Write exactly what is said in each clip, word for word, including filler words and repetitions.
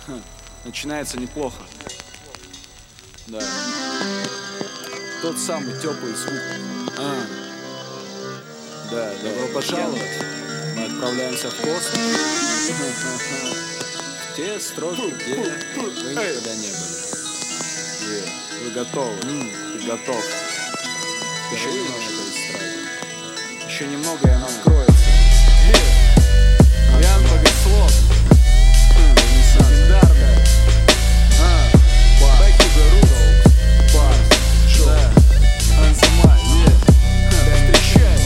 Ха, начинается неплохо. Да. Тот самый теплый звук. А. Да, добро пожаловать. Мы отправляемся в космос. В те строки, где вы никогда не были. Вы готовы? Ты готов? Еще немножко эстрады. Еще немного, и она откроется. Ян Богослов. Легендарная. Back to the roots. Барс. Шоу. Анзамай. Встречай.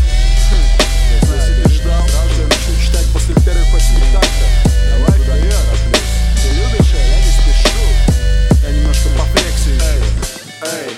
Если ты ждал, сразу я начну читать после первых восьми тактов. Давай вперед. Ты любишь, а я не спешу. Я немножко пофлексию еще. Эй,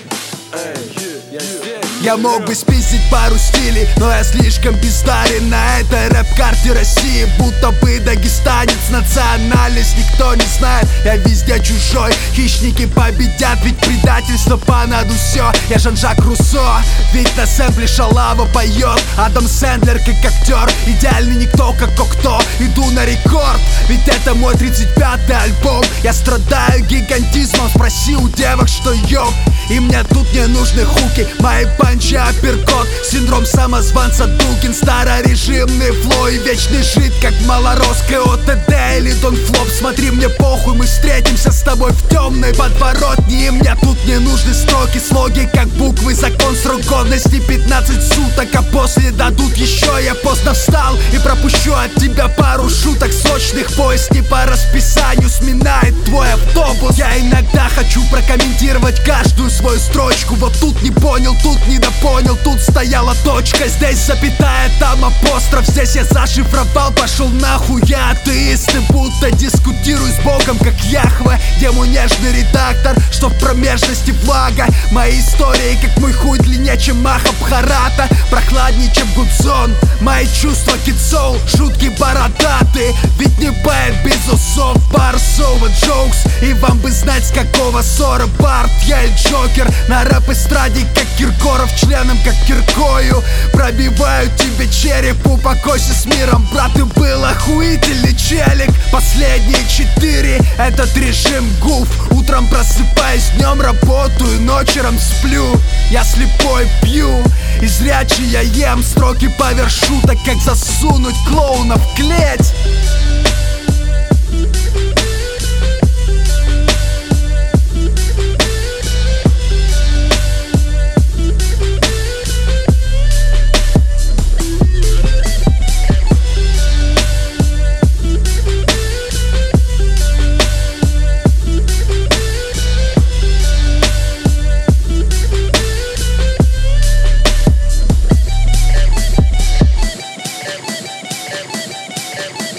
эй, я здесь. Я мог бы спиздить пару стилей, но я слишком бездарен на этой рэп-карте России. Будто бы дагестанец, национальность никто не знает. Я везде чужой, хищники победят, ведь предательство понаду все. Я Жан-Жак Руссо, ведь на сэмпле Шалава поет Адам Сэндлер как актер. Идеальный никто, как кто. Иду на рекорд, ведь это мой тридцать пятый альбом. Я страдаю гигантизмом, спроси у девок, что йоу. И мне тут не нужны хуки, мои панчи апперкот. Синдром самозванца Дукин, старорежимный флоу и вечный жид, как малорос КОТД или Дон Флоп. Смотри, мне похуй, мы встретимся с тобой в темной подворотне. И мне тут не нужны строки, слоги, как буквы. Закон срок годности пятнадцать суток, а после дадут еще. Я поздно встал и пропущу от тебя пару шуток сочных. Поезд не по расписанию сминает твой автобус. Я иногда хочу прокомментировать каждую свою строчку. Вот тут не понял, тут недопонял, тут стояла точка, здесь запятая, там апостроф. Здесь я зашифровал, пошел нахуй, я атеист. И будто дискутирую с Богом, как Яхве, где мой нежный редактор, что в промежности влага. Мои истории, как мой хуй, длиннее, чем Махабхарата, прохладнее, чем Гудзон. Мои чувства китсоу, шутки бородатые, ведь не бэт без усов. Барсова джокс, и вам бы знать, с какого ссора Барт. Я и Джокер на рэп-эстраде, как Киркоров, членом, как Киркою. Пробиваю тебе череп, упокойся с миром, брат, ты был охуительный челик. Последние четыре, этот режим гуф. Утром просыпаюсь, днем работаю, ночером сплю. Я слепой пью, и зрячий я ем строки поверх шуток, как засунуть клоуна в клеть.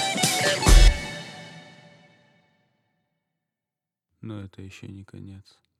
Но это еще не конец.